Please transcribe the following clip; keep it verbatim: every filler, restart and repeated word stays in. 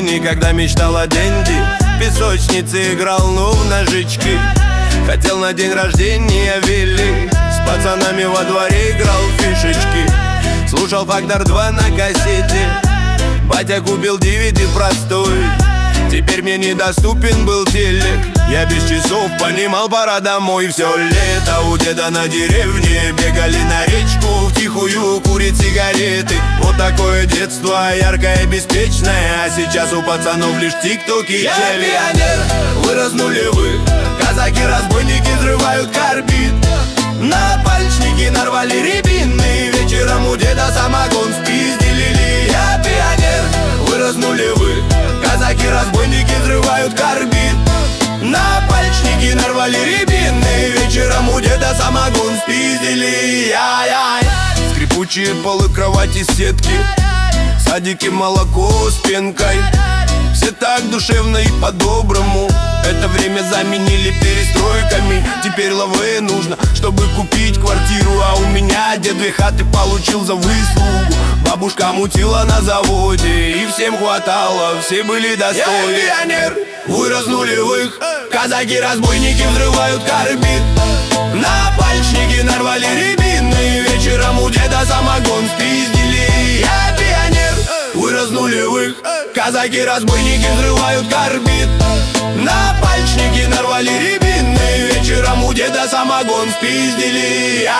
никогда мечтал о деньги. В песочнице играл, ну, в ножички. Хотел на день рождения вилли. С пацанами во дворе играл в фишечки. Слушал Фактор два на кассете. Батя купил ди ви ди простой. Теперь мне недоступен был телек. Я без часов понимал, пора домой. Все лето у деда на деревне. Бегали на речку, втихую курить сигареты. Вот такое детство, яркое, беспечное. А сейчас у пацанов лишь тик-ток и телек. Я пионер, вырос нулевых. Казаки-разбойники взрывают карбид. На пальчники нарвали рябины. Вечером у деда самогон спиздили. Я пионер, вырос нулевых. Казаки-разбойники взрывают карбид. На пальчники нарвали рябины. Вечером у деда самогон спиздили. Ай-ай. Скрипучие полы, кровати, сетки. Садики, молоко с пенкой. Все так душевно и по-доброму. Это время заменили перестройками. Теперь лавэ нужно, чтобы купить квартиру. А у меня дед две хаты получил за выслугу. Бабушка мутила на заводе, и всем хватало, все были достойны. Я пионер, вырос нулевых. Казаки-разбойники взрывают карбид. На пальчники нарвали рябины. Вечером у деда самогон спиздили. Я пионер, вырос нулевых. Казаки-разбойники взрывают карбид. На пальчники нарвали рябины. Вечером у деда самогон спиздили.